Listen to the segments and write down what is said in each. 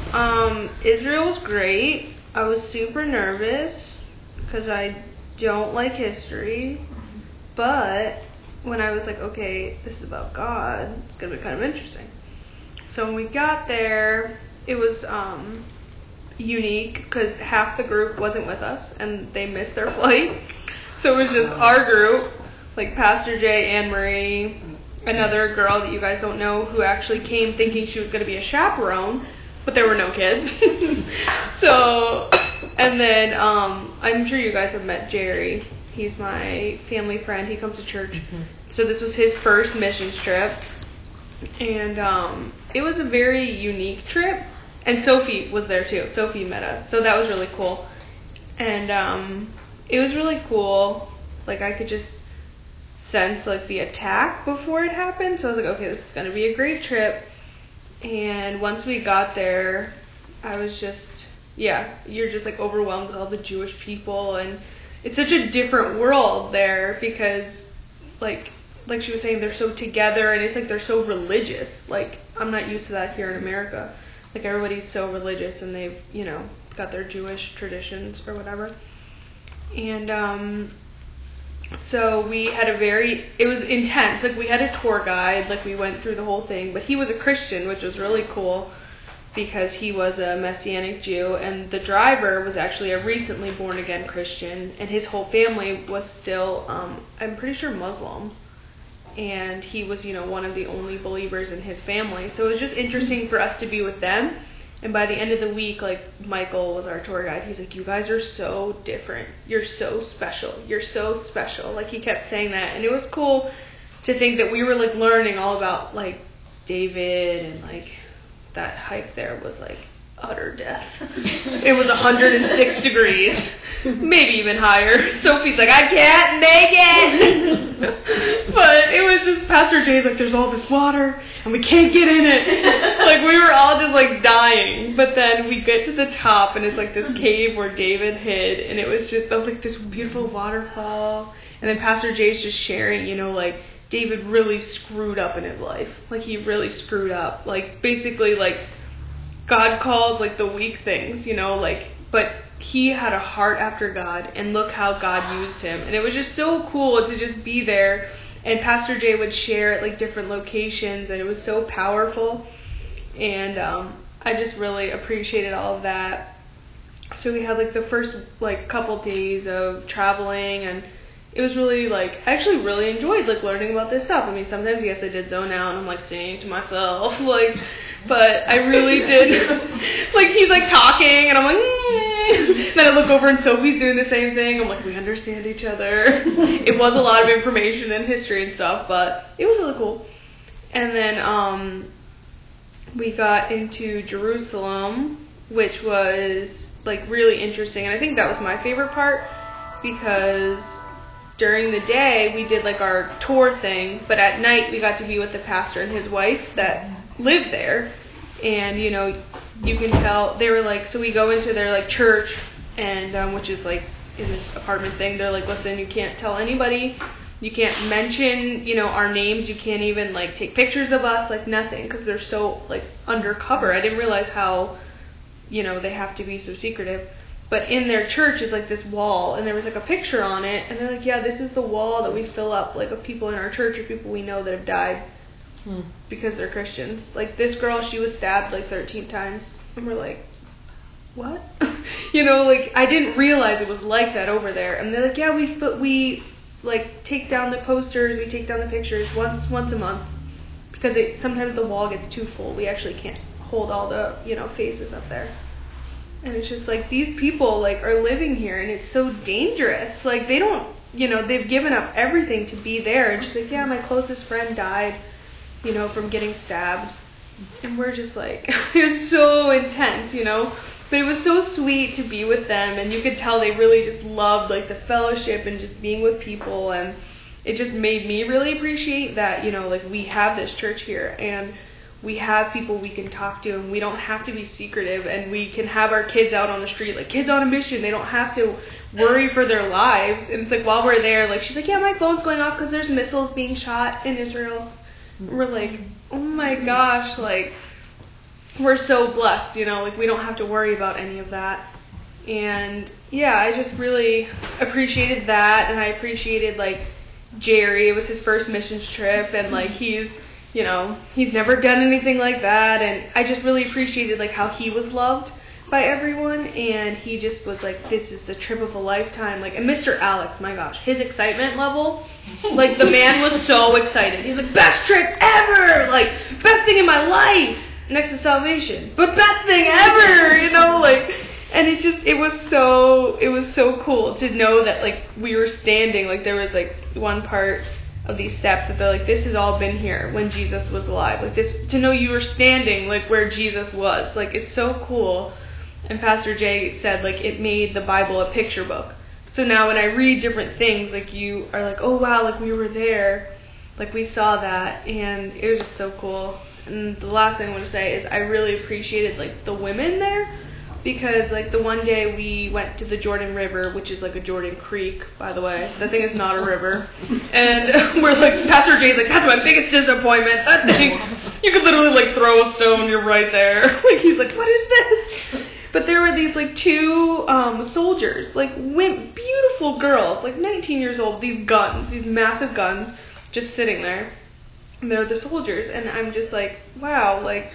Israel was great. I was super nervous because I don't like history, but when I was like, okay, this is about God, it's going to be kind of interesting. So when we got there, it was unique because half the group wasn't with us and they missed their flight. So it was just our group, like Pastor Jay, Anne Marie, another girl that you guys don't know who actually came thinking she was going to be a chaperone, but there were no kids. So, and then I'm sure you guys have met Jerry. He's my family friend. He comes to church. Mm-hmm. So this was his first missions trip. And it was a very unique trip. And Sophie was there too. Sophie met us. So that was really cool. And it was really cool. Like, I could just sense, like, the attack before it happened. So I was like, okay, this is going to be a great trip. And once we got there, I was just, you're just, like, overwhelmed with all the Jewish people. And it's such a different world there because, like she was saying, they're so together, and it's like they're so religious. Like, I'm not used to that here in America. Like, everybody's so religious, and they've, got their Jewish traditions or whatever. And so we had it was intense. Like, we had a tour guide, like, we went through the whole thing, but he was a Christian, which was really cool because he was a Messianic Jew, and the driver was actually a recently born again Christian, and his whole family was still, I'm pretty sure, Muslim. And he was, one of the only believers in his family. So it was just interesting for us to be with them. And by the end of the week, like, Michael was our tour guide. He's like, you guys are so different. You're so special. You're so special. Like, he kept saying that. And it was cool to think that we were, like, learning all about, like, David, and, like, that hike there was, like, utter death. It was 106 degrees, maybe even higher. Sophie's like, I can't make it. But it was just, Pastor Jay's like, there's all this water and we can't get in it. Like, we were all just like dying. But then we get to the top and it's like this cave where David hid, and it was just like this beautiful waterfall. And then Pastor Jay's just sharing, like, David really screwed up in his life. Like, he really screwed up. Like, basically, like, God calls, like, the weak things, but he had a heart after God, and look how God used him. And it was just so cool to just be there, and Pastor Jay would share at, like, different locations, and it was so powerful, and I just really appreciated all of that. So we had, like, the first, like, couple days of traveling, and it was really, like, I actually really enjoyed, like, learning about this stuff. I mean, sometimes, yes, I did zone out, and I'm, like, singing to myself, like, but I really did, like, he's, like, talking, and I'm like, then I look over, and Sophie's doing the same thing. I'm like, we understand each other. It was a lot of information and history and stuff, but it was really cool. And then we got into Jerusalem, which was, like, really interesting, and I think that was my favorite part, because during the day, we did, like, our tour thing, but at night, we got to be with the pastor and his wife that lived there. And, you can tell, they were, like, so we go into their, like, church, and, which is, like, in this apartment thing, they're like, listen, you can't tell anybody, you can't mention, our names, you can't even, like, take pictures of us, like, nothing, because they're so, like, undercover. I didn't realize how, they have to be so secretive. But in their church is, like, this wall, and there was, like, a picture on it, and they're like, yeah, this is the wall that we fill up, like, of people in our church or people we know that have died because they're Christians. Like, this girl, she was stabbed, like, 13 times, and we're like, what? Like, I didn't realize it was like that over there. And they're like, yeah, we like, take down the posters, we take down the pictures once a month, because sometimes the wall gets too full. We actually can't hold all the, faces up there. And it's just like, these people, like, are living here, and it's so dangerous. Like, they don't, they've given up everything to be there. And she's like, yeah, my closest friend died, from getting stabbed. And we're just like, it was so intense, But it was so sweet to be with them, and you could tell they really just loved, like, the fellowship and just being with people. And it just made me really appreciate that, like, we have this church here, and we have people we can talk to, and we don't have to be secretive, and we can have our kids out on the street, like, kids on a mission. They don't have to worry for their lives. And it's like, while we're there, like, she's like, yeah, my phone's going off because there's missiles being shot in Israel. And we're like, oh my gosh, like, we're so blessed, you know, like we don't have to worry about any of that. And yeah, I just really appreciated that, and I appreciated like Jerry. It was his first missions trip, and like he's never done anything like that, and I just really appreciated like how he was loved by everyone, and he just was like, this is the trip of a lifetime. Like, and Mr. Alex, my gosh, his excitement level, like the man was so excited. He's like, best trip ever, like best thing in my life next to salvation, but best thing ever, you know, like. And it was so cool to know that like we were standing, like there was like one part of these steps that they're like, this has all been here when Jesus was alive. Like this, to know you were standing like where Jesus was, like it's so cool. And Pastor Jay said like it made the Bible a picture book. So now when I read different things, like you are like, oh wow, like we were there, like we saw that, and it was just so cool. And the last thing I want to say is I really appreciated like the women there. Because, like, the one day we went to the Jordan River, which is, like, a Jordan Creek, by the way. That thing is not a river. And we're, like, Pastor Jay's like, that's my biggest disappointment. That thing, you could literally, like, throw a stone, you're right there. Like, he's like, what is this? But there were these, like, two soldiers, like, beautiful girls, like, 19 years old, these guns, these massive guns, just sitting there. And they're the soldiers. And I'm just like, wow, like,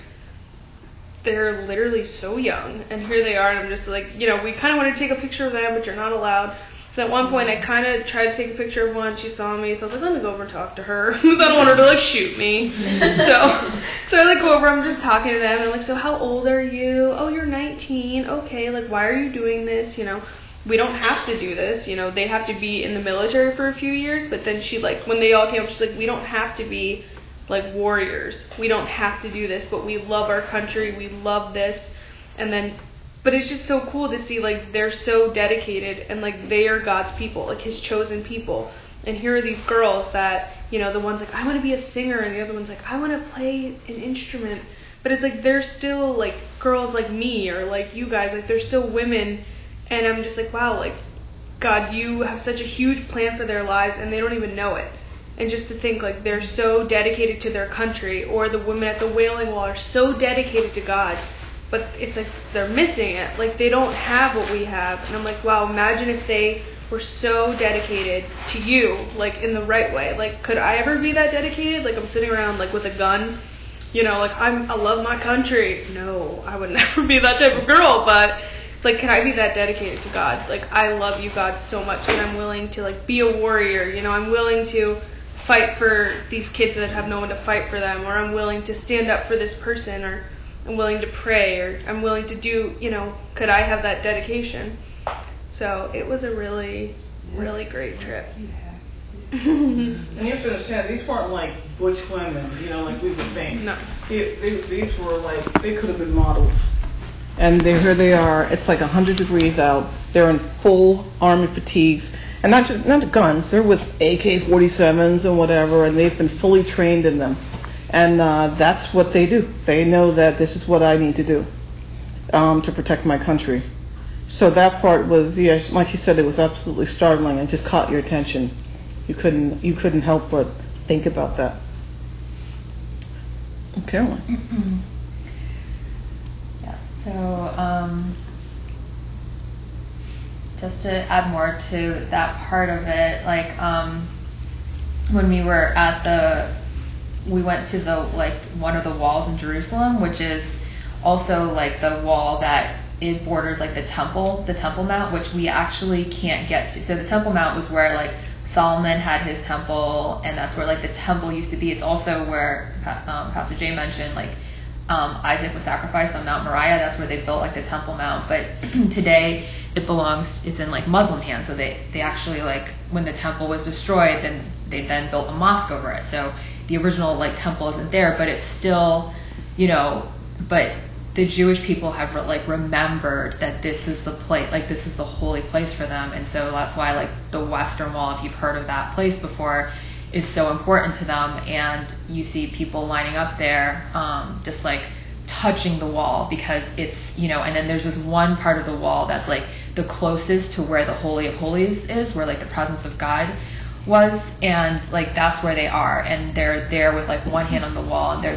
they're literally so young, and here they are, and I'm just like, you know, we kind of want to take a picture of them, but you're not allowed. So at one point, I kind of tried to take a picture of one. She saw me, so I was like, let me go over and talk to her, because I don't want her to, like, shoot me. So I, like, go over, I'm just talking to them, and, like, so how old are you? Oh, you're 19. Okay, like, why are you doing this? You know, we don't have to do this. You know, they have to be in the military for a few years, but then she, like, when they all came up, she's like, we don't have to be like warriors. We don't have to do this, but we love our country. We love this. And then, but it's just so cool to see, like, they're so dedicated, and, like, they are God's people, like, his chosen people. And here are these girls that, you know, the one's like, I want to be a singer, and the other one's like, I want to play an instrument. But it's like, they're still, like, girls like me, or like you guys, like, they're still women. And I'm just like, wow, like, God, you have such a huge plan for their lives, and they don't even know it. And just to think, like, they're so dedicated to their country, or the women at the Wailing Wall are so dedicated to God, but it's like they're missing it. Like, they don't have what we have. And I'm like, wow, imagine if they were so dedicated to you, like, in the right way. Like, could I ever be that dedicated? Like, I'm sitting around, like, with a gun, you know, like, I love my country. No, I would never be that type of girl, but like, can I be that dedicated to God? Like, I love you, God, so much that I'm willing to, like, be a warrior. You know, I'm willing to fight for these kids that have no one to fight for them, or I'm willing to stand up for this person, or I'm willing to pray, or I'm willing to do, you know, could I have that dedication? So it was a really, really great trip. And you have to understand, these weren't like butch women, you know, like we would think. No. These were like, they could have been models. And here they are, it's like 100 degrees out, they're in full army fatigues. And not guns, they're with AK-47s and whatever, and they've been fully trained in them. And that's what they do. They know that this is what I need to do to protect my country. So that part was, yes, like you said, it was absolutely startling and just caught your attention. You couldn't help but think about that. Caroline. Yeah. So. Just to add more to that part of it, like when we were we went to the, like, one of the walls in Jerusalem, which is also like the wall that it borders like the Temple Mount, which we actually can't get to. So the Temple Mount was where, like, Solomon had his temple, and that's where, like, the temple used to be. It's also where Pastor Jay mentioned, like, Isaac was sacrificed on Mount Moriah. That's where they built, like, the Temple Mount. But today it's in, like, Muslim hands. So they actually, like, when the temple was destroyed, then they built a mosque over it. So the original, like, temple isn't there, but it's still, you know, but the Jewish people have remembered that this is the place, like, this is the holy place for them. And so that's why, like, the Western Wall, if you've heard of that place before, is so important to them. And you see people lining up there, just, like, touching the wall, because it's, you know, and then there's this one part of the wall that's, like, the closest to where the Holy of Holies is, where, like, the presence of God was, and, like, that's where they are, and they're there with, like, one hand on the wall, and there's, like,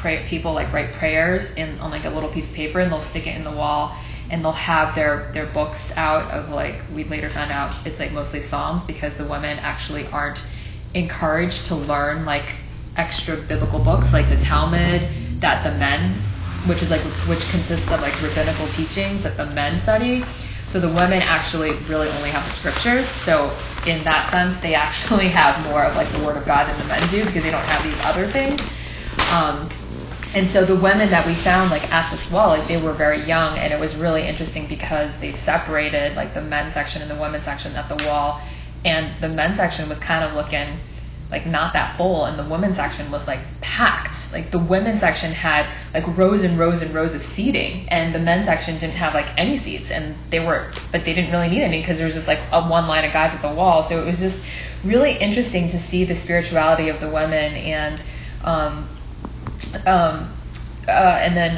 people like write prayers on like a little piece of paper, and they'll stick it in the wall, and they'll have their books out of, like, we later found out it's like mostly Psalms, because the women actually aren't encouraged to learn like extra biblical books like the Talmud that the men, which consists of like rabbinical teachings that the men study. So the women actually really only have the scriptures. So in that sense, they actually have more of like the Word of God than the men do, because they don't have these other things. And so the women that we found like at this wall, like they were very young, and it was really interesting because they separated like the men's section and the women's section at the wall, and the men's section was kind of looking like not that full, and the women's section was like packed. Like the women's section had like rows and rows and rows of seating, and the men's section didn't have like any seats, and they didn't really need any, because there was just like one line of guys at the wall. So it was just really interesting to see the spirituality of the women, and then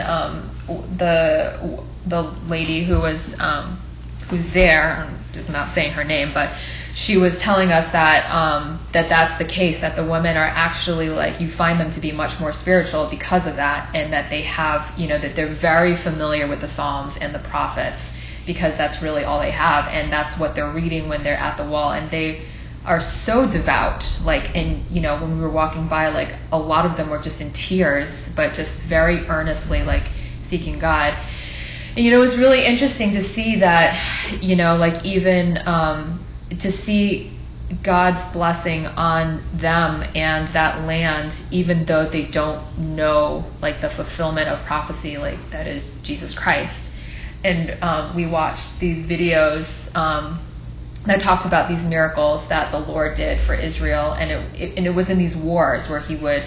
the lady who was who's there, I'm not saying her name, but she was telling us that that's the case, that the women are actually like, you find them to be much more spiritual because of that, and that they have, that they're very familiar with the Psalms and the prophets, because that's really all they have, and that's what they're reading when they're at the wall, and they are so devout, like, and when we were walking by, like a lot of them were just in tears, but just very earnestly like seeking God. And it was really interesting to see that, like even to see God's blessing on them and that land, even though they don't know like the fulfillment of prophecy, like that is Jesus Christ. And we watched these videos that talked about these miracles that the Lord did for Israel, and it was in these wars where he would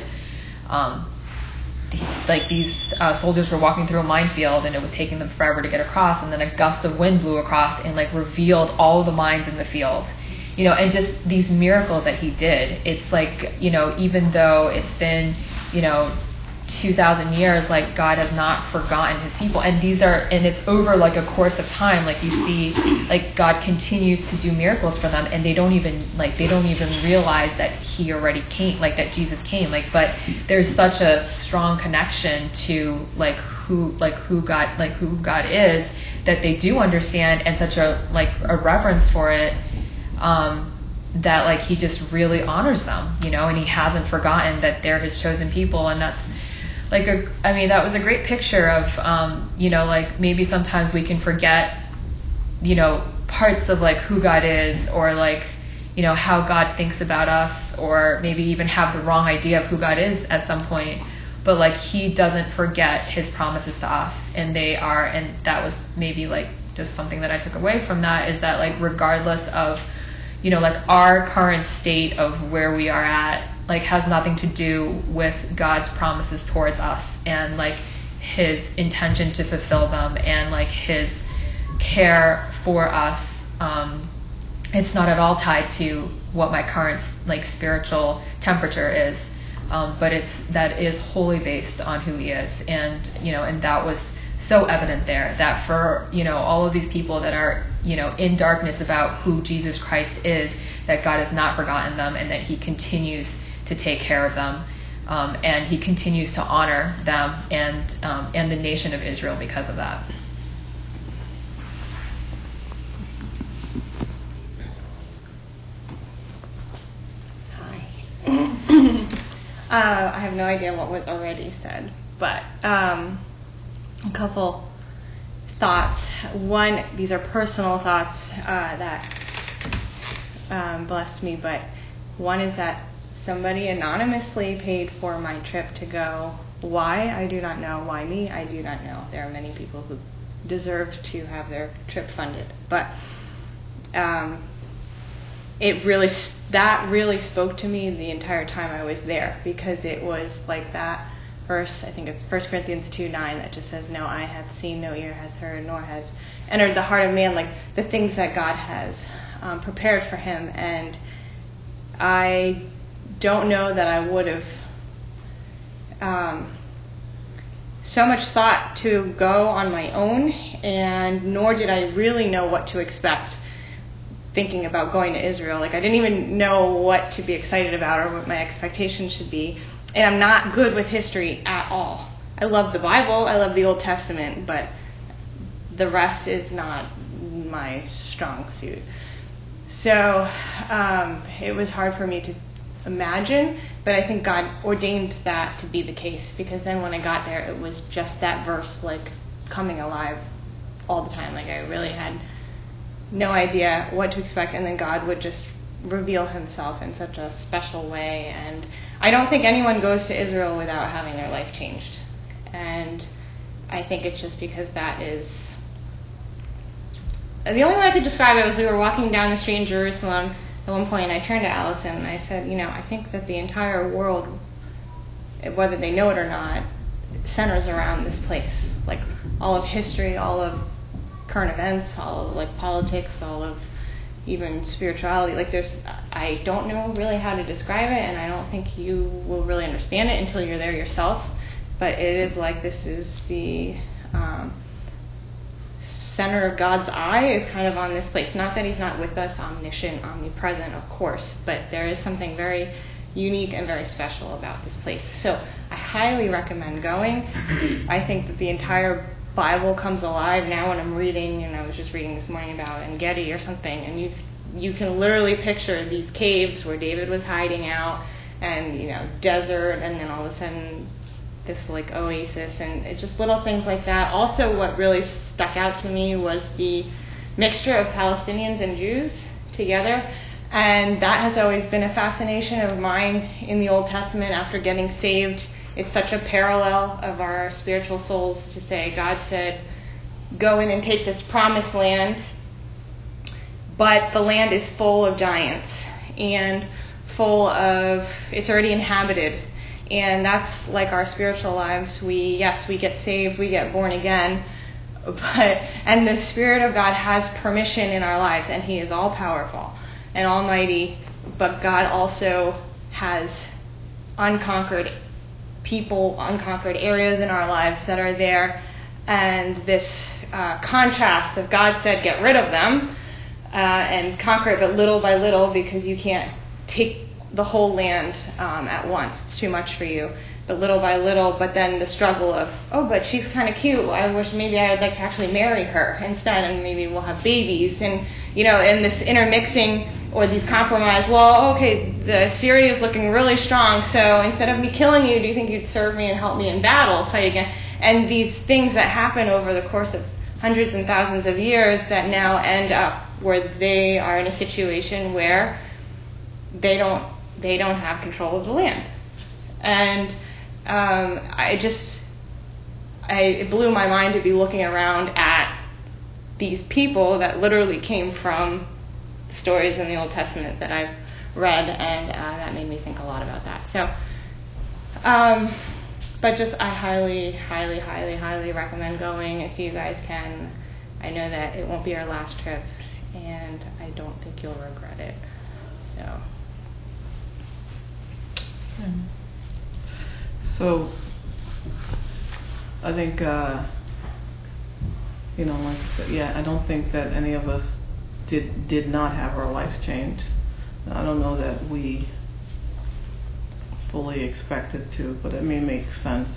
like these soldiers were walking through a minefield, and it was taking them forever to get across, and then a gust of wind blew across and like revealed all the mines in the field, and just these miracles that he did. It's like, even though it's been 2,000 years, like God has not forgotten his people, and it's over like a course of time. Like you see, like God continues to do miracles for them, and they don't even realize that he already came, like that Jesus came. Like, but there's such a strong connection to who God is, that they do understand, and such a reverence for it, that like he just really honors them, and he hasn't forgotten that they're his chosen people. And that's that was a great picture of, like maybe sometimes we can forget, parts of like who God is, or like, how God thinks about us, or maybe even have the wrong idea of who God is at some point. But like he doesn't forget his promises to us, and that was maybe like just something that I took away from that, is that like regardless of, like our current state of where we are at, like has nothing to do with God's promises towards us, and like his intention to fulfill them, and like his care for us. It's not at all tied to what my current like spiritual temperature is, but that is wholly based on who he is. And and that was so evident there, that for all of these people that are in darkness about who Jesus Christ is, that God has not forgotten them, and that he continues to take care of them, and he continues to honor them and the nation of Israel because of that. I have no idea what was already said, but a couple thoughts. One, these are personal thoughts that blessed me, but one is that somebody anonymously paid for my trip to go. Why? I do not know. Why me? I do not know. There are many people who deserve to have their trip funded, but that really spoke to me the entire time I was there, because it was like that verse, I think it's 1 Corinthians 2:9, that just says, no eye hath seen, no ear hath heard, nor has entered the heart of man, like the things that God has prepared for him. And I don't know that I would have so much thought to go on my own, and nor did I really know what to expect thinking about going to Israel. Like I didn't even know what to be excited about or what my expectations should be. And I'm not good with history at all. I love the Bible, I love the Old Testament, but the rest is not my strong suit. So it was hard for me to imagine, but I think God ordained that to be the case, because then when I got there, it was just that verse like coming alive all the time. Like I really had no idea what to expect, and then God would just reveal himself in such a special way. And I don't think anyone goes to Israel without having their life changed. And I think it's just because that is... The only way I could describe it was we were walking down the street in Jerusalem at one point, and I turned to Allison and I said, I think that the entire world, whether they know it or not, centers around this place. Like all of history, all of current events, all of like politics, all of even spirituality. Like I don't know really how to describe it, and I don't think you will really understand it until you're there yourself. But it is like this is the center of God's eye is kind of on this place. Not that he's not with us, omniscient, omnipresent, of course, but there is something very unique and very special about this place. So I highly recommend going. I think that the entire Bible comes alive now when I'm reading, and I was just reading this morning about En-Gedi or something, and you can literally picture these caves where David was hiding out, and desert, and then all of a sudden this like oasis, and it's just little things like that. Also, what really stuck out to me was the mixture of Palestinians and Jews together, and that has always been a fascination of mine in the Old Testament. After getting saved, it's such a parallel of our spiritual souls to say, God said, go in and take this promised land, but the land is full of giants and it's already inhabited. And that's like our spiritual lives. We get saved, we get born again, and the Spirit of God has permission in our lives, and he is all powerful and almighty, but God also has unconquered people, unconquered areas in our lives that are there, and this contrast of God said get rid of them and conquer it, but little by little, because you can't take the whole land at once. It's too much for you. But little by little, but then the struggle of, but she's kind of cute. I wish maybe I would like to actually marry her instead, and maybe we'll have babies. And, and this intermixing or these compromise, the Syria is looking really strong, so instead of me killing you, do you think you'd serve me and help me in battle, fight again? And these things that happen over the course of hundreds and thousands of years that now end up where they are in a situation where they don't have control of the land. And it blew my mind to be looking around at these people that literally came from stories in the Old Testament that I've read, and that made me think a lot about that. So, but just I highly, highly, highly, highly recommend going if you guys can. I know that it won't be our last trip, and I don't think you'll regret it. So I think, I don't think that any of us did not have our lives changed. I don't know that we fully expected to, but it may make sense.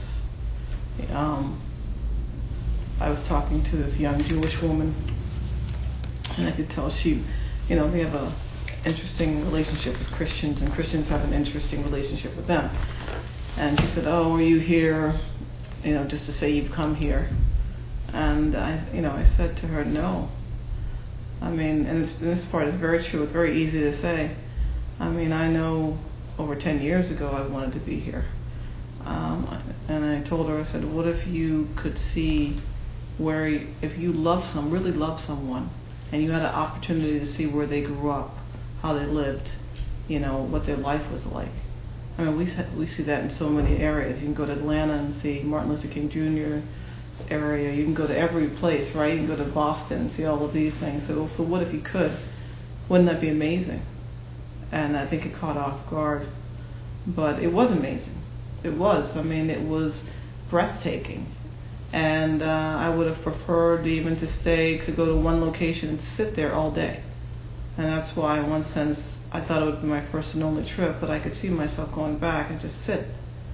I was talking to this young Jewish woman, and I could tell she, they have a interesting relationship with Christians, and Christians have an interesting relationship with them. And she said, are you here, just to say you've come here? And I said to her, no. And this part is very true. It's very easy to say. I know over 10 years ago I wanted to be here. And I told her, I said, what if you could see if you really love someone, and you had an opportunity to see where they grew up, how they lived, what their life was like. We see that in so many areas. You can go to Atlanta and see Martin Luther King Jr. area. You can go to every place, right? You can go to Boston and see all of these things. So what if you could? Wouldn't that be amazing? And I think it caught off guard. But it was amazing. It was. It was breathtaking. And I would have preferred even to go to one location and sit there all day. And that's why, in one sense, I thought it would be my first and only trip, but I could see myself going back and just sit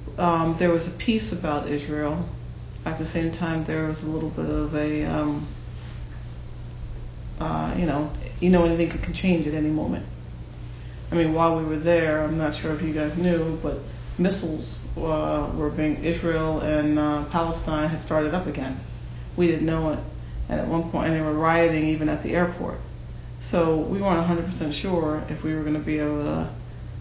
there was a peace about Israel. At the same time, there was a little bit of a, anything can change at any moment. I mean, while we were there, I'm not sure if you guys knew, but missiles were being, Israel and Palestine had started up again. We didn't know it. And at one point, and they were rioting even at the airport. So we weren't 100% sure if we were going to be able to,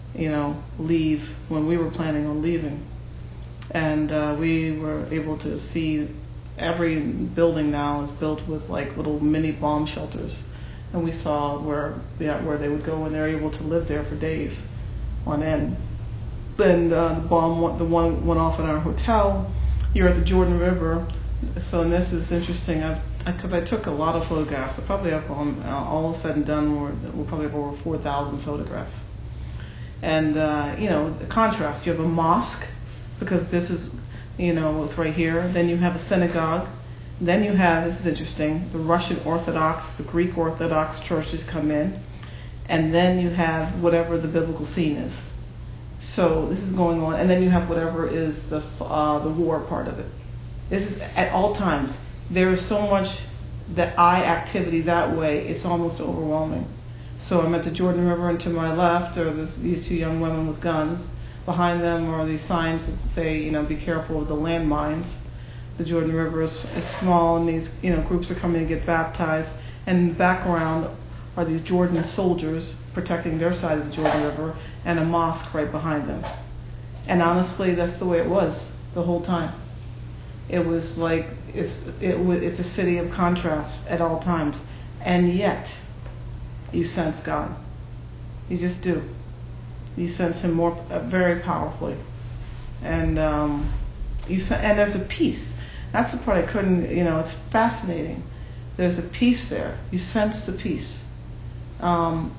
leave when we were planning on leaving. And we were able to see every building now is built with like little mini bomb shelters. And we saw where they would go, and they're able to live there for days on end. Then the one went off in our hotel. You're at the Jordan River. So, and this is interesting. Because I took a lot of photographs. I probably have, all said and done, we'll probably have over 4,000 photographs. And, the contrast. You have a mosque, because this is, it's right here. Then you have a synagogue. Then you have, this is interesting, the Russian Orthodox, the Greek Orthodox churches come in. And then you have whatever the biblical scene is. So this is going on. And then you have whatever is the war part of it. This is at all times. There is so much eye activity that way, it's almost overwhelming. So I'm at the Jordan River, and to my left are these two young women with guns. Behind them are these signs that say, be careful of the landmines. The Jordan River is small, and these groups are coming to get baptized. And in the background are these Jordan soldiers protecting their side of the Jordan River, and a mosque right behind them. And honestly, that's the way it was the whole time. It was like it's a city of contrasts at all times, and yet you sense God. You just do. You sense Him very powerfully, and and there's a peace. That's the part I couldn't. It's fascinating. There's a peace there. You sense the peace, and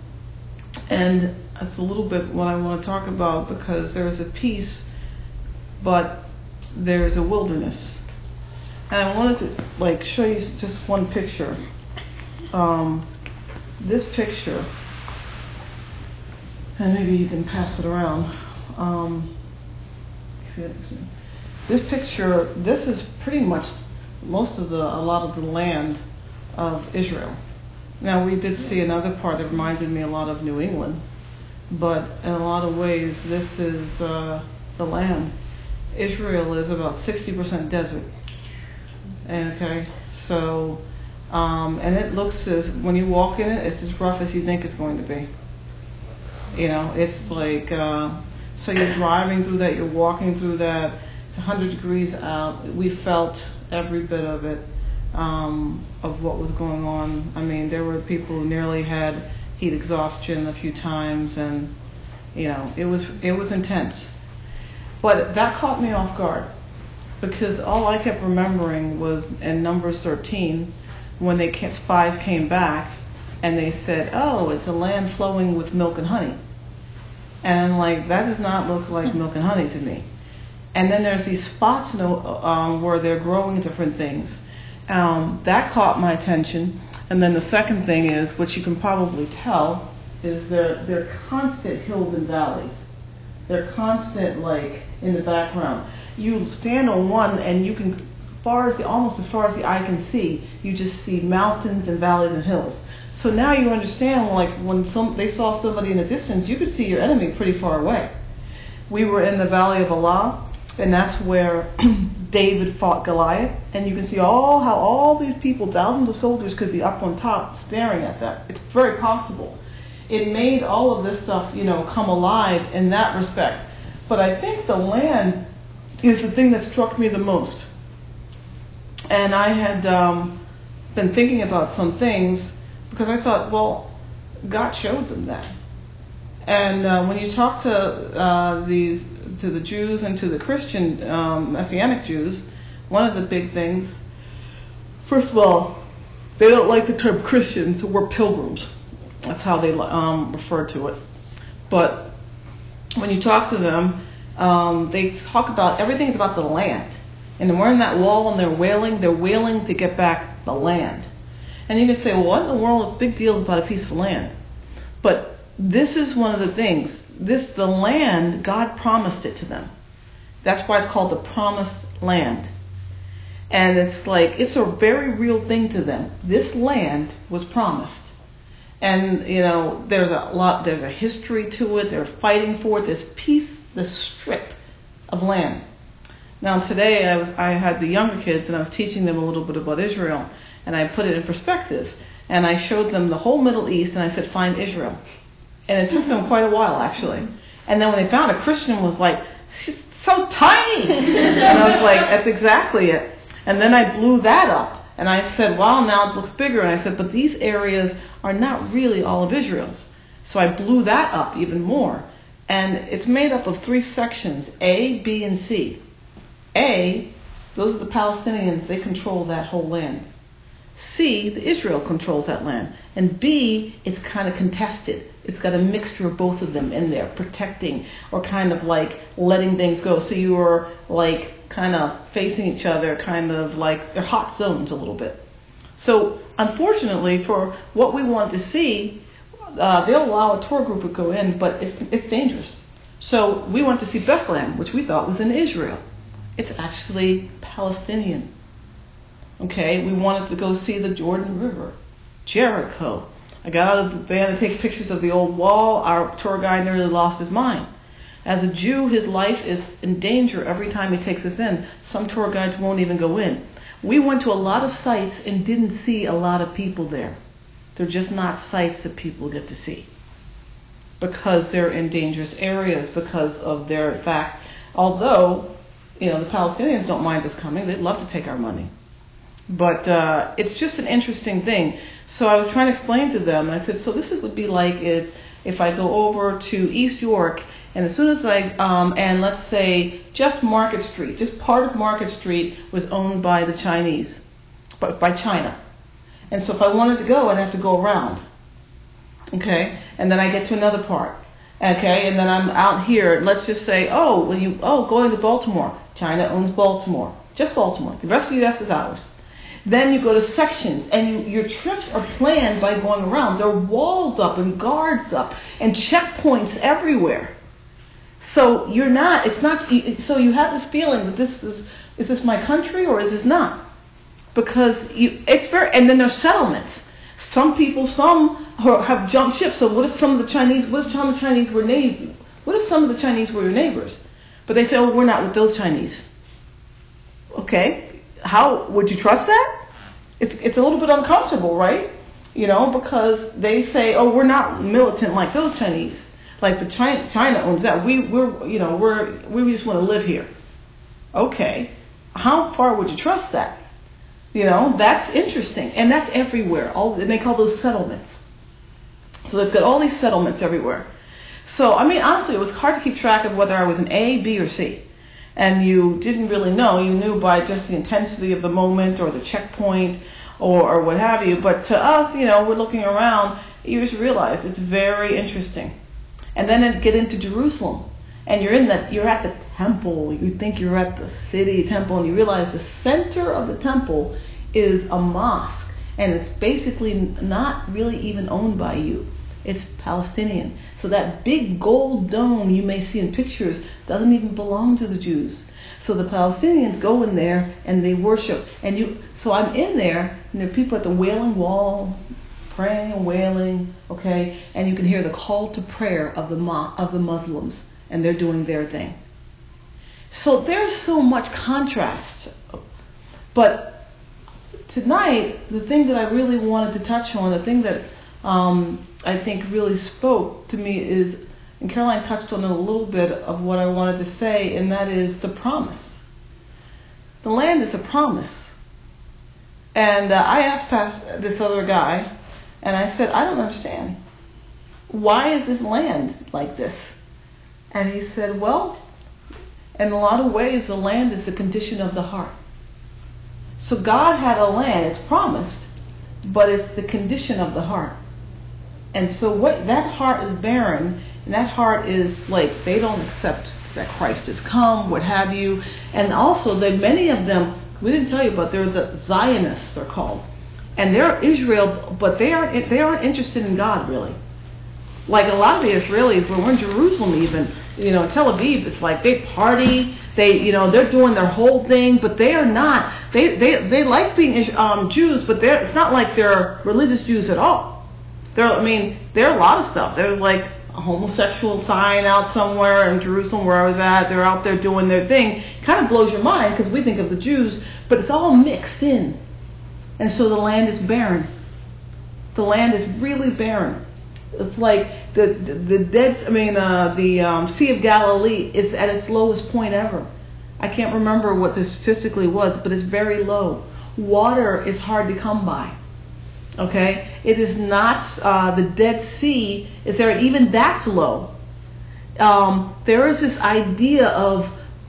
that's a little bit what I want to talk about, because there's a peace, but there's a wilderness. And I wanted to show you just one picture. This picture, and maybe you can pass it around. This picture, this is pretty much a lot of the land of Israel. Now, we did see another part that reminded me a lot of New England, but in a lot of ways, this is the land. Israel is about 60% desert. Okay, so, and it looks when you walk in it, it's as rough as you think it's going to be. It's like, so you're driving through that, you're walking through that, it's 100 degrees out. We felt every bit of it, of what was going on. I mean, there were people who nearly had heat exhaustion a few times, and, it was intense. But that caught me off guard. Because all I kept remembering was in Numbers 13, when spies came back and they said, "Oh, it's a land flowing with milk and honey," and that does not look like milk and honey to me. And then there's these spots where they're growing different things. That caught my attention. And then the second thing is, which you can probably tell, is they're constant hills and valleys. They're constant in the background. You stand on one, and you can, almost as far as the eye can see, you just see mountains and valleys and hills. So now you understand, when they saw somebody in the distance, you could see your enemy pretty far away. We were in the Valley of Elah, and that's where David fought Goliath, and you can see how all these people, thousands of soldiers, could be up on top staring at that. It's very possible. It made all of this stuff, come alive in that respect. But I think the land is the thing that struck me the most. And I had been thinking about some things, because I thought, well, God showed them that. And when you talk to the Jews and to the Christian Messianic Jews, one of the big things, first of all, they don't like the term Christians, so we're pilgrims. That's how they refer to it. But when you talk to them, they talk about everything's about the land. And we're in that wall, and they're wailing to get back the land. And you can say, well, what in the world is big deal about a piece of land? But this is one of the things. The land, God promised it to them. That's why it's called the promised land. And it's like, it's a very real thing to them. This land was promised. And, there's a history to it. They're fighting for it. This strip of land. Now today I had the younger kids and I was teaching them a little bit about Israel. And I put it in perspective. And I showed them the whole Middle East and I said, find Israel. And it took them quite a while, actually. And then when they found a Christian was like, she's so tiny. And I was like, that's exactly it. And then I blew that up. And I said, well, now it looks bigger. And I said, but these areas are not really all of Israel's. So I blew that up even more. And it's made up of 3 sections, A, B, and C. A, those are the Palestinians. They control that whole land. C, the Israel controls that land. And B, it's kind of contested. It's got a mixture of both of them in there, protecting or kind of like letting things go. So you are like kind of facing each other, kind of like they're hot zones a little bit. So unfortunately, for what we want to see, they'll allow a tour group to go in, but it's dangerous. So we went to see Bethlehem, which we thought was in Israel. It's actually Palestinian. Okay, we wanted to go see the Jordan River, Jericho. I got out of the van to take pictures of the old wall. Our tour guide nearly lost his mind. As a Jew, his life is in danger every time he takes us in. Some tour guides won't even go in. We went to a lot of sites and didn't see a lot of people there. They're just not sites that people get to see because they're in dangerous areas because of their fact. Although, the Palestinians don't mind us coming. They'd love to take our money. But it's just an interesting thing. So I was trying to explain to them, and I said, so this would be like if I go over to East York, and as soon as and let's say just Market Street, just part of Market Street was owned by the Chinese, by China. And so if I wanted to go, I'd have to go around. Okay? And then I get to another part. Okay? And then I'm out here, let's just say, going to Baltimore. China owns Baltimore. Just Baltimore. The rest of the U.S. is ours. Then you go to sections, and your trips are planned by going around. There are walls up and guards up and checkpoints everywhere. So so you have this feeling that is this my country or is this not? Because and then there's settlements. Some have jumped ship. So what if some of the Chinese were your neighbors? But they say, oh, we're not with those Chinese. Okay. How would you trust that? It's a little bit uncomfortable, right? Because they say, oh, we're not militant like those Chinese. Like the China owns that. We just want to live here. Okay. How far would you trust that? That's interesting. And that's everywhere. And they call those settlements. So they've got all these settlements everywhere. So, honestly, it was hard to keep track of whether I was an A, B, or C. And you didn't really know. You knew by just the intensity of the moment or the checkpoint or what have you. But to us, we're looking around, you just realize it's very interesting. And then get into Jerusalem. And you're at the temple. You think you're at the city temple, and you realize the center of the temple is a mosque. And it's basically not really even owned by you. It's Palestinian. So that big gold dome you may see in pictures doesn't even belong to the Jews. So the Palestinians go in there and they worship. So I'm in there, and there are people at the Wailing Wall praying and wailing, okay? And you can hear the call to prayer of the Muslims, and they're doing their thing. So there's so much contrast. But tonight, the thing that I really wanted to touch on, the thing that I think really spoke to me is, and Caroline touched on it a little bit of what I wanted to say, and that is the promise. The land is a promise. And I asked this other guy, and I said, I don't understand. Why is this land like this? And he said, well, in a lot of ways, the land is the condition of the heart. So God had a land, it's promised, but it's the condition of the heart. And so what that heart is barren, and that heart is like, they don't accept that Christ has come, what have you. And also, many of them, we didn't tell you, but there's Zionists, they're called. And they're Israel, but they aren't interested in God, really. like a lot of the Israelis, when we're in Jerusalem even, Tel Aviv, it's like they party, they're doing their whole thing, but they are not, they like being Jews, but it's not like they're religious Jews at all. There are a lot of stuff. There's like a homosexual sign out somewhere in Jerusalem where I was at. They're out there doing their thing. Kind of blows your mind because we think of the Jews, but it's all mixed in. And so the land is barren. The land is really barren. It's like the Sea of Galilee is at its lowest point ever. I can't remember what the statistically was, but it's very low. Water is hard to come by. Okay, it is not the Dead Sea is there, and even that's low. There is this idea of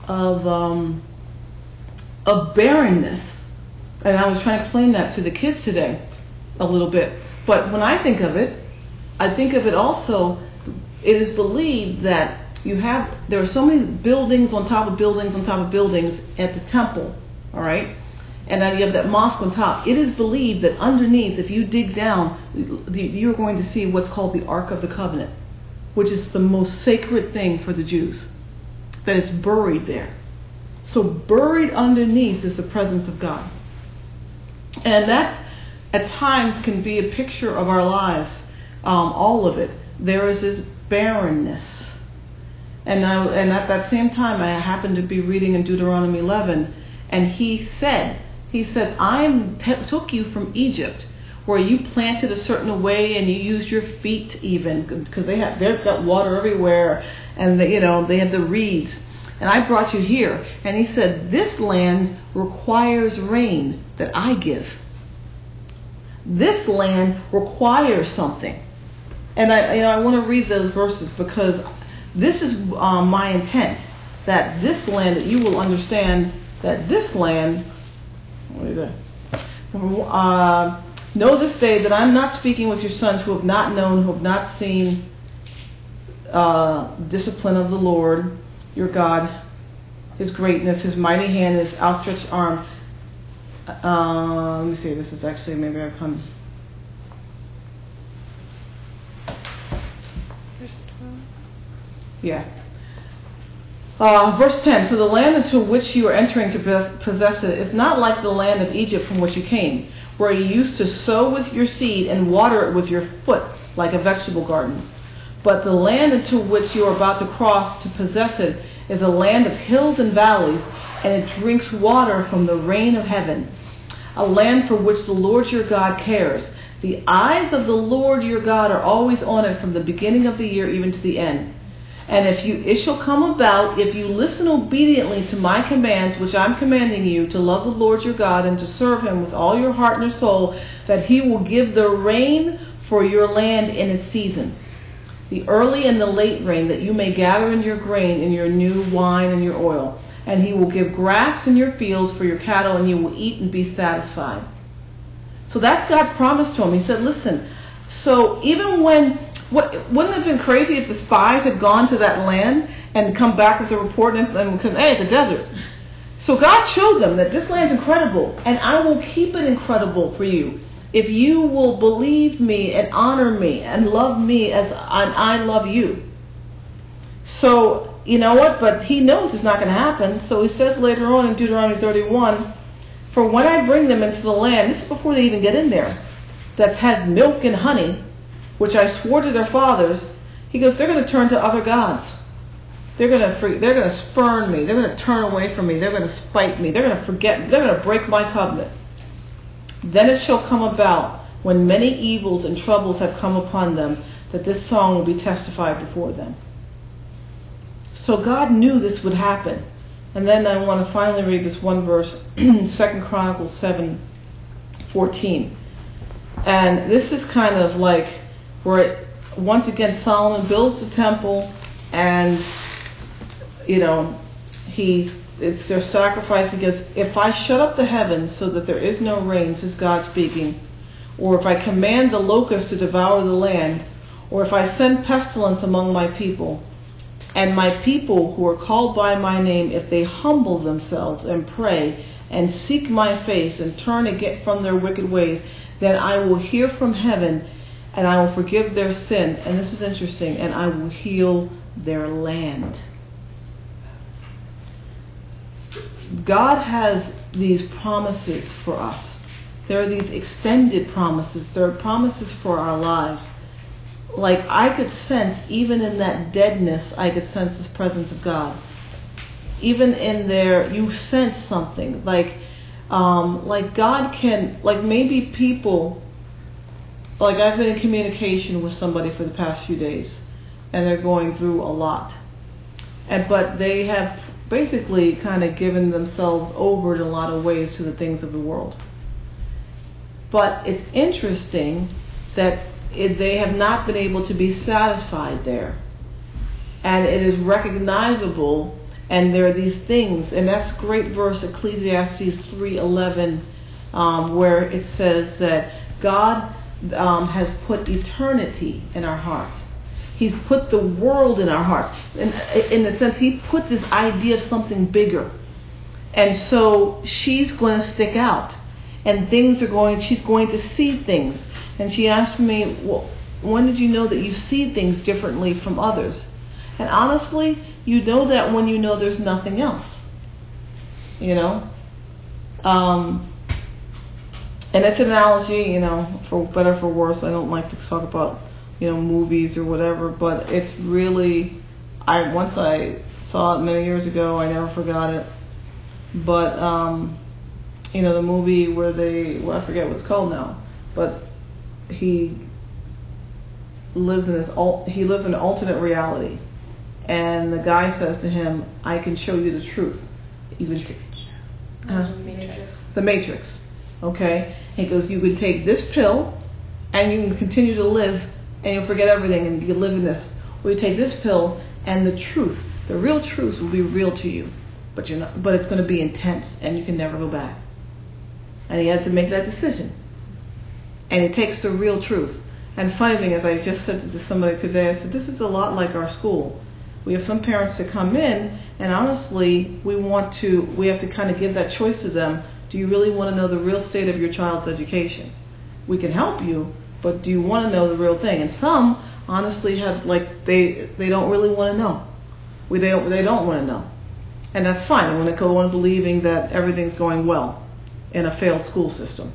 barrenness, and I was trying to explain that to the kids today a little bit. But when I think of it also. It is believed that there are so many buildings on top of buildings on top of buildings at the temple. All right. And then you have that mosque on top. It is believed that underneath, if you dig down, you're going to see what's called the Ark of the Covenant, which is the most sacred thing for the Jews, that it's buried there. So buried underneath is the presence of God. And that, at times, can be a picture of our lives, all of it. There is this barrenness. And at that same time, I happened to be reading in Deuteronomy 11, and he said, I took you from Egypt, where you planted a certain way and you used your feet even, because they've got water everywhere, and they had the reeds. And I brought you here. And he said, this land requires rain that I give. This land requires something. And I want to read those verses because this is my intent, that this land, that you will understand that this land, know this day that I'm not speaking with your sons who have not known, who have not seen discipline of the Lord, your God, His greatness, His mighty hand, His outstretched arm. Let me see, this is actually, maybe I've come. Verse 12. Yeah. Verse 10, for the land into which you are entering to possess it is not like the land of Egypt from which you came, where you used to sow with your seed and water it with your foot like a vegetable garden. But the land into which you are about to cross to possess it is a land of hills and valleys, and it drinks water from the rain of heaven, a land for which the Lord your God cares. The eyes of the Lord your God are always on it from the beginning of the year even to the end. And it shall come about, if you listen obediently to my commands, which I'm commanding you, to love the Lord your God and to serve him with all your heart and your soul, that he will give the rain for your land in its season, the early and the late rain, that you may gather in your grain, in your new wine and your oil. And he will give grass in your fields for your cattle, and you will eat and be satisfied. So that's God's promise to him. He said, listen, so even when, wouldn't it have been crazy if the spies had gone to that land and come back as a report and said, hey, the desert. So God showed them that this land's incredible, and I will keep it incredible for you if you will believe me and honor me and love me as I love you. So, you know what? But he knows it's not going to happen. So he says later on in Deuteronomy 31, for when I bring them into the land, this is before they even get in there, that has milk and honey, which I swore to their fathers, he goes, they're going to turn to other gods. They're going to spurn me. They're going to turn away from me. They're going to spite me. They're going to forget me. They're going to break my covenant. Then it shall come about, when many evils and troubles have come upon them, that this song will be testified before them. So God knew this would happen. And then I want to finally read this one verse, 2 Chronicles 7:14. And this is kind of like where once again Solomon builds the temple, and it's their sacrifice. He goes, if I shut up the heavens so that there is no rain, says God speaking, or if I command the locusts to devour the land, or if I send pestilence among my people, and my people who are called by my name, if they humble themselves and pray and seek my face and turn again from their wicked ways, then I will hear from heaven and I will forgive their sin, and this is interesting, and I will heal their land. God has these promises for us. There are these extended promises. There are promises for our lives. Like I could sense, even in that deadness, I could sense the presence of God. Even in there, you sense something. Like God can, like maybe people, like I've been in communication with somebody for the past few days, and they're going through a lot. But they have basically kind of given themselves over in a lot of ways to the things of the world. But it's interesting that they have not been able to be satisfied there. And it is recognizable, and there are these things, and that's a great verse, Ecclesiastes 3:11, where it says that God has put eternity in our hearts. He's put the world in our hearts. In the sense, He put this idea of something bigger. And so she's going to stick out. And she's going to see things. And she asked me, well, when did you know that you see things differently from others? And honestly, you know that when you know there's nothing else. You know? And it's an analogy, for better or for worse. I don't like to talk about, movies or whatever, but it's really, once I saw it many years ago, I never forgot it. But, the movie where I forget what it's called now, but he lives in an alternate reality, and the guy says to him, "I can show you the truth." The Matrix. Okay, he goes, "You can take this pill, and you can continue to live, and you'll forget everything, and you can live in this. Or you take this pill, and the truth, the real truth, will be real to you, but it's going to be intense, and you can never go back." And he had to make that decision. And it takes the real truth. And funny thing is, I just said to somebody today, I said, this is a lot like our school. We have some parents that come in, and honestly, we have to kind of give that choice to them. Do you really want to know the real state of your child's education? We can help you, but do you want to know the real thing? And some honestly have, they don't really want to know. They don't want to know. And that's fine. I want to go on believing that everything's going well in a failed school system,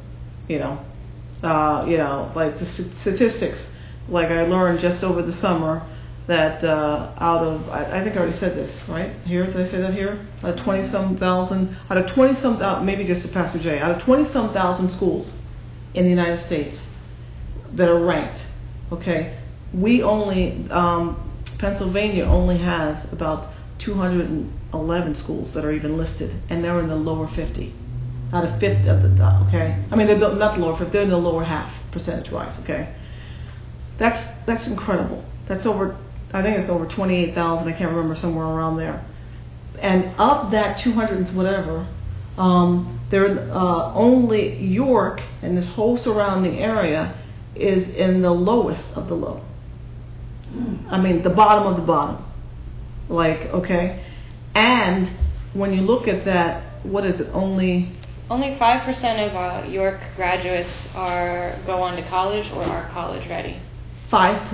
like the statistics, like I learned just over the summer that out of, I think I already said this, right? Here, did I say that here? Out of 20-some thousand, maybe just to Pastor Jay, out of 20-some thousand schools in the United States that are ranked, okay, we only, Pennsylvania only has about 211 schools that are even listed, and they're in the lower 50. Out of 50 of the, okay? I mean, they're not the lower 50, they're in the lower half, percentage-wise, okay? That's incredible. That's over, I think it's over 28,000, I can't remember, somewhere around there. And of that 200 and whatever, there only York and this whole surrounding area is in the lowest of the low. I mean, the bottom of the bottom. Okay? And when you look at that, what is it, only 5% of York graduates go on to college or are college ready. 5%.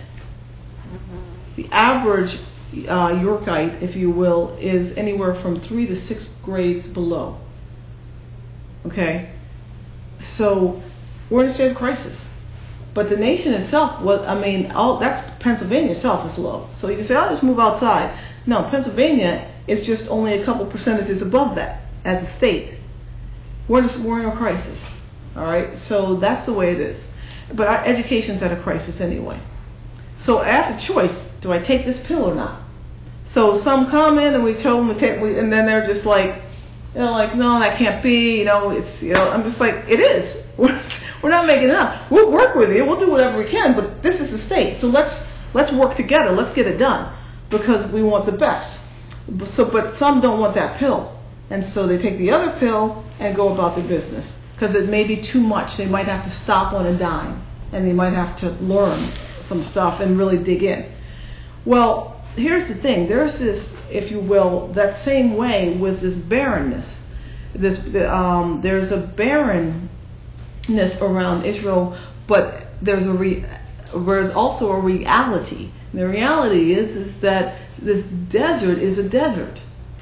The average Yorkite, if you will, is anywhere from 3 to 6 grades below. Okay? So we're in a state of crisis. But the nation itself, that's Pennsylvania itself is low. So you can say, I'll just move outside. No, Pennsylvania is just only a couple percentages above that as a state. We're in a crisis, all right? So that's the way it is. But our education's at a crisis anyway. So I have the choice, do I take this pill or not? So some come in and we tell them to take, and then they're just like, no, that can't be, I'm just like, it is. We're not making it up. We'll work with you, we'll do whatever we can, but this is the state. So let's work together, let's get it done, because we want the best. But some don't want that pill. And so they take the other pill and go about their business. Because it may be too much. They might have to stop on a dime. And they might have to learn some stuff and really dig in. Well, here's the thing. There's this, if you will, that same way with this barrenness. There's a barren around Israel, but there's also a reality. The reality is that this desert is a desert.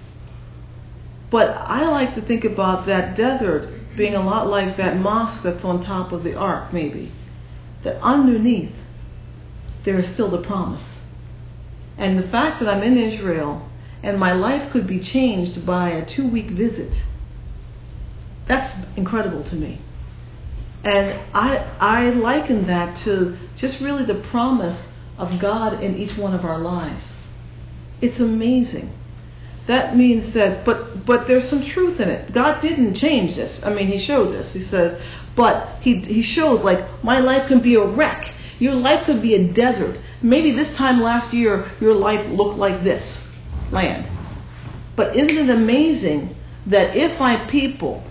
But I like to think about that desert being a lot like that mosque that's on top of the ark, maybe. That underneath, there is still the promise. And the fact that I'm in Israel and my life could be changed by a 2-week visit, that's incredible to me. And I liken that to just really the promise of God in each one of our lives. It's amazing. That means that, but there's some truth in it. God didn't change this. I mean, He shows us. He says, but He shows, like, my life can be a wreck. Your life could be a desert. Maybe this time last year, your life looked like this land. But isn't it amazing that if my people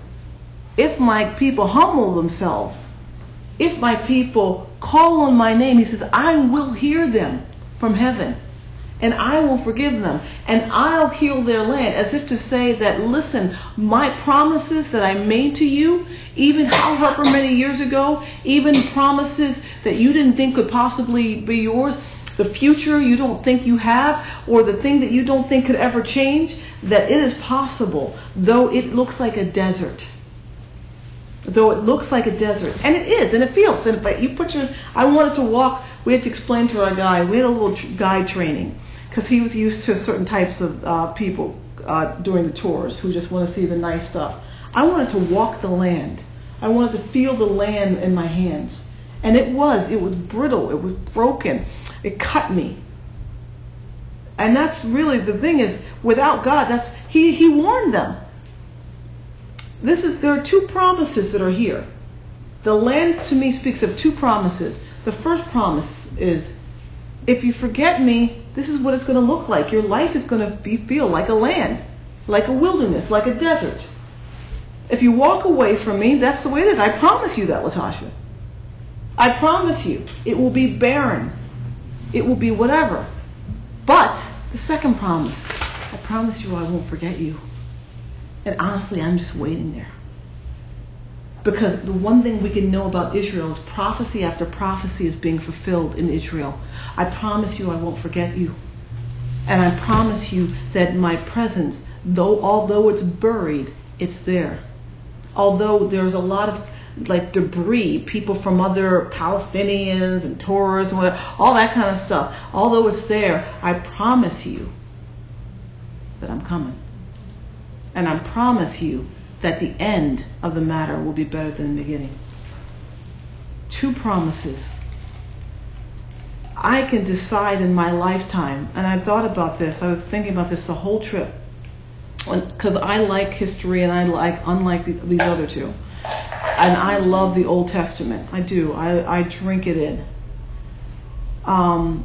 humble themselves, if my people call on my name, He says, I will hear them from heaven. And I will forgive them, and I'll heal their land. As if to say that, listen, my promises that I made to you, even however many years ago, even promises that you didn't think could possibly be yours, the future you don't think you have, or the thing that you don't think could ever change, that it is possible, though it looks like a desert. Though it looks like a desert. And it is, and it feels. And if I wanted to walk, we had to explain to our guide, we had a little guide training, because he was used to certain types of people during the tours who just want to see the nice stuff. I wanted to walk the land. I wanted to feel the land in my hands. And it was brittle, it was broken, it cut me. And that's really, the thing is, without God, He warned them. There are 2 promises that are here. The land to me speaks of 2 promises. The first promise is, if you forget me, this is what it's going to look like. Your life is going to feel like a land, like a wilderness, like a desert. If you walk away from me, that's the way it is. I promise you that, Latasha. I promise you, it will be barren. It will be whatever. But the second promise, I promise you I won't forget you. And honestly, I'm just waiting there. Because the one thing we can know about Israel is prophecy after prophecy is being fulfilled in Israel. I promise you I won't forget you. And I promise you that my presence, although it's buried, it's there. Although there's a lot of debris, people from other Palestinians and tourists and whatever, all that kind of stuff. Although it's there, I promise you that I'm coming. And I promise you that the end of the matter will be better than the beginning. 2 promises. I can decide in my lifetime, and I thought about this, I was thinking about this the whole trip, because I like history and unlike these other 2. And I love the Old Testament. I do. I drink it in. And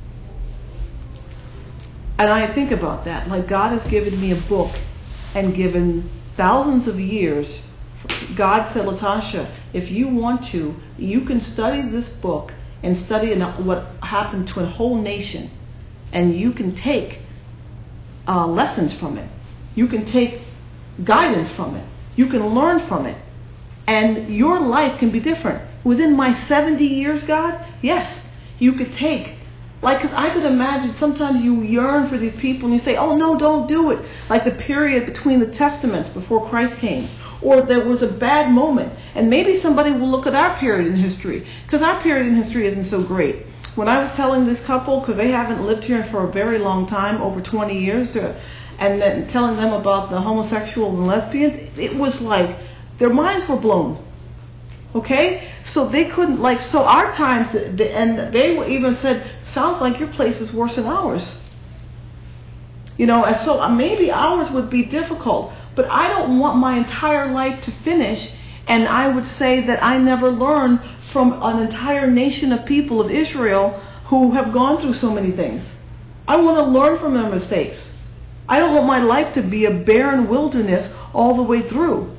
I think about that. Like, God has given me a book and given thousands of years. God said, Latasha, if you want to, you can study this book and study what happened to a whole nation. And you can take lessons from it. You can take guidance from it. You can learn from it. And your life can be different. Within my 70 years, God, yes, you could take. Because I could imagine sometimes you yearn for these people and you say, oh no, don't do it. Like the period between the testaments before Christ came. Or there was a bad moment. And maybe somebody will look at our period in history. Because our period in history isn't so great. When I was telling this couple, because they haven't lived here for a very long time, over 20 years, and then telling them about the homosexuals and lesbians, it was like their minds were blown. Okay? So they couldn't, so our times, and they even said, sounds like your place is worse than ours. And so maybe ours would be difficult, but I don't want my entire life to finish, and I would say that I never learned from an entire nation of people of Israel who have gone through so many things. I want to learn from their mistakes. I don't want my life to be a barren wilderness all the way through.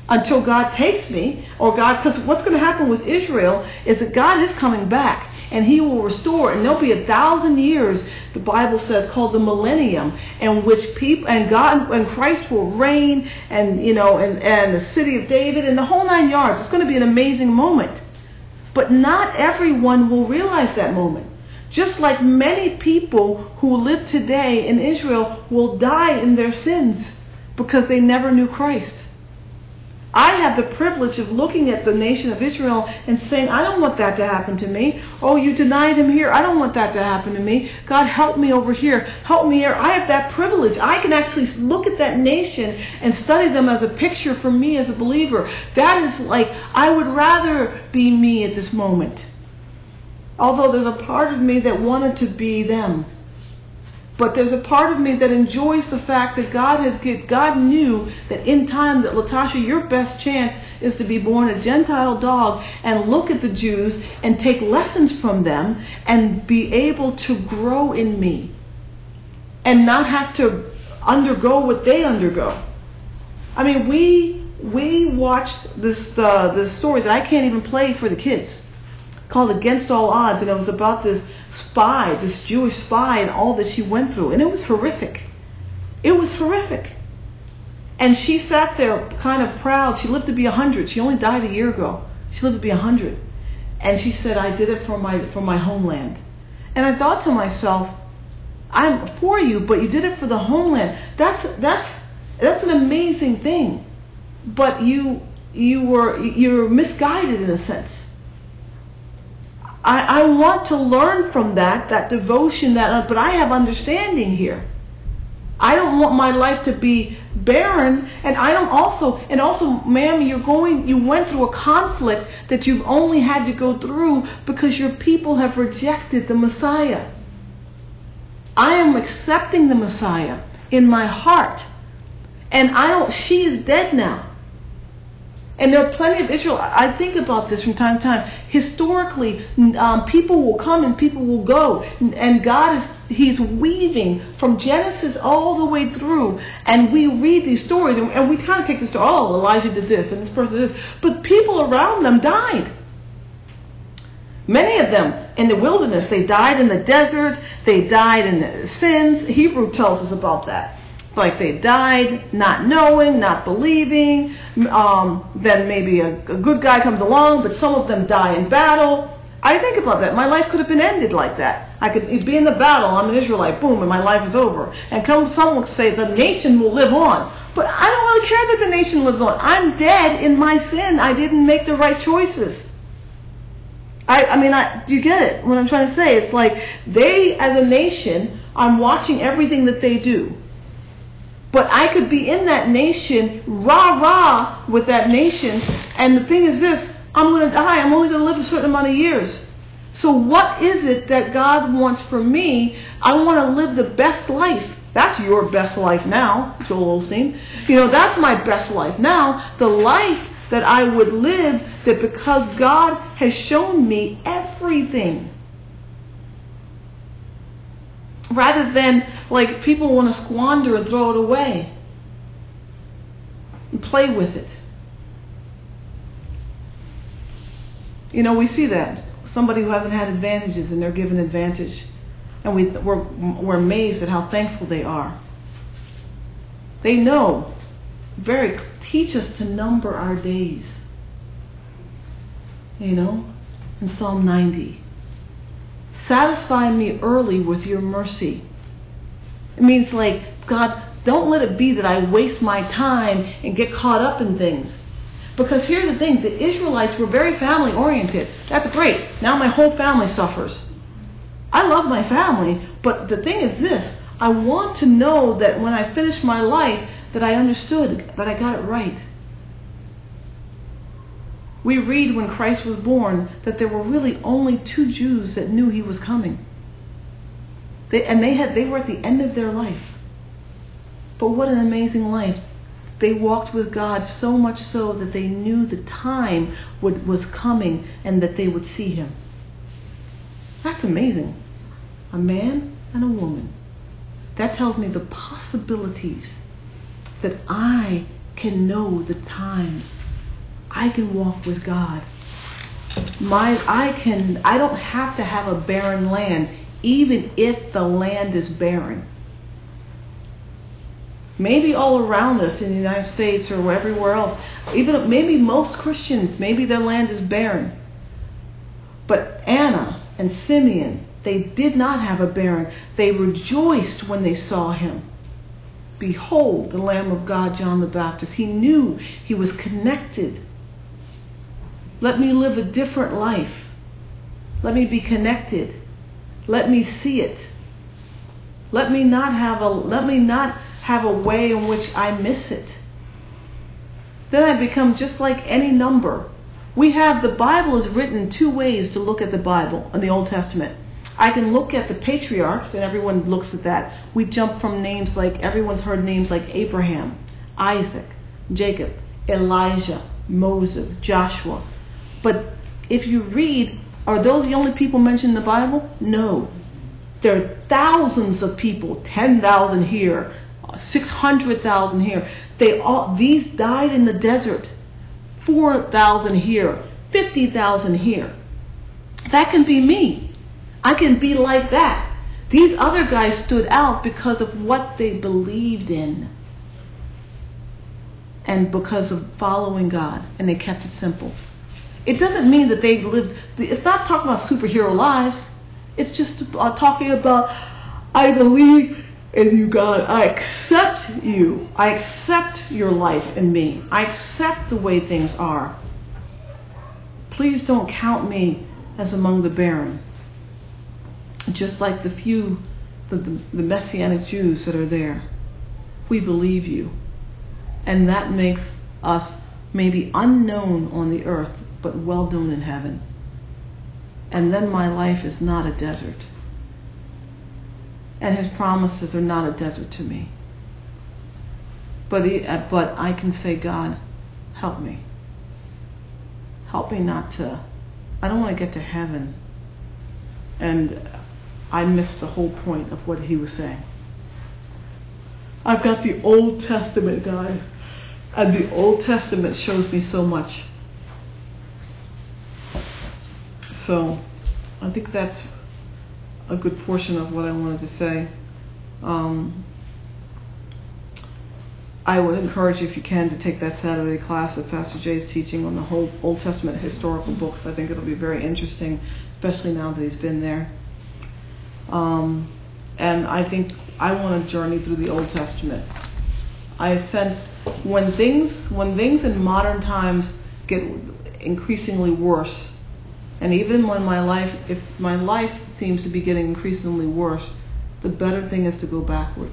until God takes me, or God, because what's going to happen with Israel is that God is coming back, and He will restore, and there'll be 1,000 years, the Bible says, called the millennium, in which people and God and Christ will reign, and and the city of David and the whole 9 yards. It's going to be an amazing moment, but not everyone will realize that moment. Just like many people who live today in Israel will die in their sins because they never knew Christ. I have the privilege of looking at the nation of Israel and saying, I don't want that to happen to me. Oh, you denied Him here. I don't want that to happen to me. God, help me over here. Help me here. I have that privilege. I can actually look at that nation and study them as a picture for me as a believer. That is like, I would rather be me at this moment. Although there's a part of me that wanted to be them. But there's a part of me that enjoys the fact that God knew that in time that, Latasha, your best chance is to be born a Gentile dog and look at the Jews and take lessons from them and be able to grow in me and not have to undergo what they undergo. I mean, we watched this story that I can't even play for the kids, called Against All Odds, and it was about this spy, this Jewish spy, and all that she went through. And it was horrific. It was horrific. And she sat there kind of proud. She lived to be 100. She only died a year ago. She lived to be 100. And she said, I did it for my homeland. And I thought to myself, I'm for you, but you did it for the homeland. That's an amazing thing. But you're misguided in a sense. I want to learn from that devotion, but I have understanding here. I don't want my life to be barren, and also, ma'am, you went through a conflict that you've only had to go through because your people have rejected the Messiah. I am accepting the Messiah in my heart, and she is dead now. And there are plenty of Israel. I think about this from time to time. Historically, people will come and people will go. And God He's weaving from Genesis all the way through. And we read these stories and we kind of take this to, Elijah did this and this person did this. But people around them died. Many of them in the wilderness. They died in the desert. They died in the sins. Hebrew tells us about that. Like they died not knowing, not believing. Then maybe a good guy comes along, but some of them die in battle. I think about that. My life could have been ended like that. I could be in the battle, I'm an Israelite, boom, and my life is over. And someone would say the nation will live on. But I don't really care that the nation lives on. I'm dead in my sin. I didn't make the right choices. Do you get it? What I'm trying to say, it's like they, as a nation, I'm watching everything that they do. But I could be in that nation, rah-rah with that nation, and the thing is this, I'm going to die. I'm only going to live a certain amount of years. So what is it that God wants for me? I want to live the best life. That's your best life now, Joel Osteen. That's my best life now. The life that I would live, that because God has shown me everything. Rather than, like, people want to squander and throw it away. And play with it. We see that. Somebody who hasn't had advantages and they're given advantage. And we're amazed at how thankful they are. They know. Teach us to number our days. In Psalm 90. Satisfy me early with your mercy. It means like, God, don't let it be that I waste my time and get caught up in things. Because here's the thing, the Israelites were very family oriented. That's great. Now my whole family suffers. I love my family, but the thing is this, I want to know that when I finish my life, that I understood, that I got it right. We read when Christ was born that there were really only 2 Jews that knew He was coming. They were at the end of their life. But what an amazing life. They walked with God so much so that they knew the time was coming and that they would see Him. That's amazing. A man and a woman. That tells me the possibilities that I can know the times. I can walk with God. I don't have to have a barren land, even if the land is barren. Maybe all around us in the United States or everywhere else, even maybe most Christians, maybe their land is barren. But Anna and Simeon, they did not have a barren. They rejoiced when they saw him. Behold, the Lamb of God, John the Baptist. He knew he was connected. Let me live a different life. Let me be connected. Let me see it. Let me not have a way in which I miss it. Then I become just like any number. The Bible is written two ways to look at the Bible in the Old Testament. I can look at the patriarchs, and everyone looks at that. We jump from names like, everyone's heard names like Abraham, Isaac, Jacob, Elijah, Moses, Joshua. But if you read, are those the only people mentioned in the Bible? No. There are thousands of people, 10,000 here, 600,000 here. These died in the desert. 4,000 here, 50,000 here. That can be me. I can be like that. These other guys stood out because of what they believed in and because of following God, and they kept it simple. It doesn't mean that they lived, it's not talking about superhero lives. It's just talking about, I believe in you, God. I accept you. I accept your life in me. I accept the way things are. Please don't count me as among the barren. Just like the Messianic Jews that are there. We believe you. And that makes us maybe unknown on the earth, but well known in heaven. And then my life is not a desert. And his promises are not a desert to me. But I can say, God, help me. Help me not to, I don't want to get to heaven and I missed the whole point of what he was saying. I've got the Old Testament, God, and the Old Testament shows me so much. So I think that's a good portion of what I wanted to say. I would encourage you, if you can, to take that Saturday class that Pastor Jay is teaching on the whole Old Testament historical books. I think it'll be very interesting, especially now that he's been there. And I think I want to journey through the Old Testament. I sense when things in modern times get increasingly worse, and even when if my life seems to be getting increasingly worse, the better thing is to go backwards.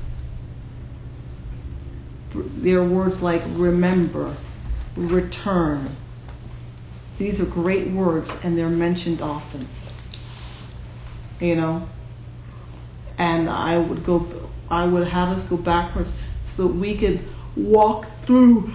There are words like remember, return. These are great words, and they're mentioned often. And I would have us go backwards so that we could walk through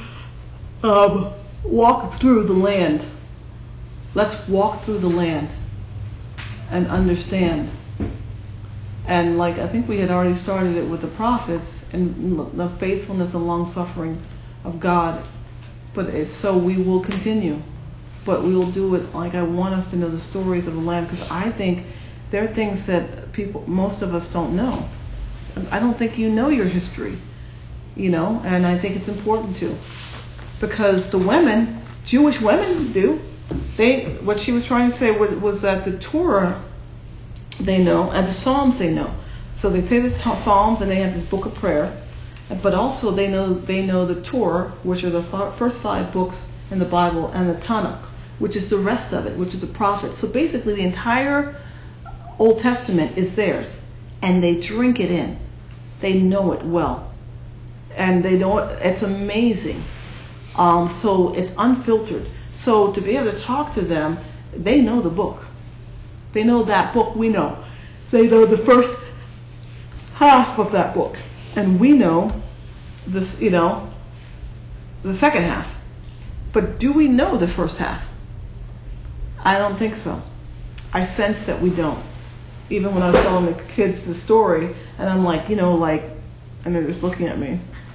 the land. Let's walk through the land and understand. And I think we had already started it with the prophets and the faithfulness and long suffering of God. But so we will continue. But we will do it I want us to know the stories of the land, because I think there are things that most of us don't know. I don't think you know your history, and I think it's important to. Because the women, Jewish women do. What she was trying to say was that the Torah they know, and the Psalms they know. So they say the Psalms, and they have this book of prayer, but also they know the Torah, which are the first 5 books in the Bible, and the Tanakh, which is the rest of it, which is the prophets. So basically the entire Old Testament is theirs, and they drink it in. They know it well, and they know it. It's amazing. So it's unfiltered. So to be able to talk to them, they know the book. They know that book. We know. They know the first half of that book, and we know this. The second half. But do we know the first half? I don't think so. I sense that we don't. Even when I was telling the kids the story, and I'm and they're just looking at me.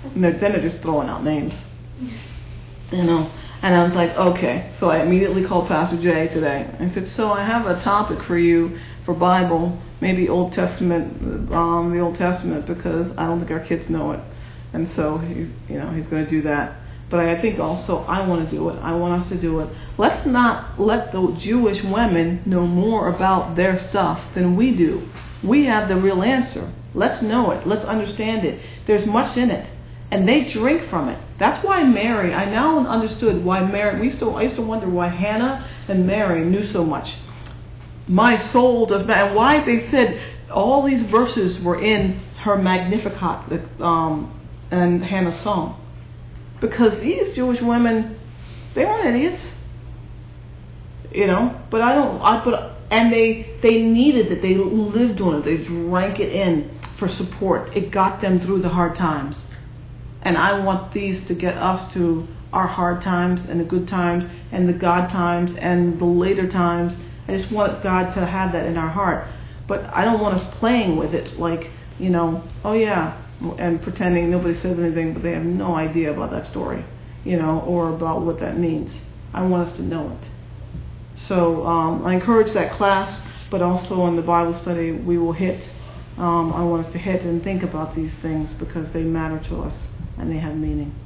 And then they're just throwing out names. You know. And I was like, okay. So I immediately called Pastor Jay today. I said, so I have a topic for you for Bible, maybe Old Testament, the Old Testament, because I don't think our kids know it. And so he's going to do that. But I think also I want to do it. I want us to do it. Let's not let the Jewish women know more about their stuff than we do. We have the real answer. Let's know it. Let's understand it. There's much in it. And they drink from it. That's why Mary, I now understood why Mary, I used to wonder why Hannah and Mary knew so much. My soul does not, and why they said all these verses were in her Magnificat and Hannah's song. Because these Jewish women, they weren't idiots. You know, but and they needed it. They lived on it. They drank it in for support. It got them through the hard times. And I want these to get us to our hard times and the good times and the God times and the later times. I just want God to have that in our heart. But I don't want us playing with it like, you know, oh yeah, and pretending nobody says anything, but they have no idea about that story, you know, or about what that means. I want us to know it. So I encourage that class, but also in the Bible study we will hit. I want us to hit and think about these things because they matter to us and they have meaning.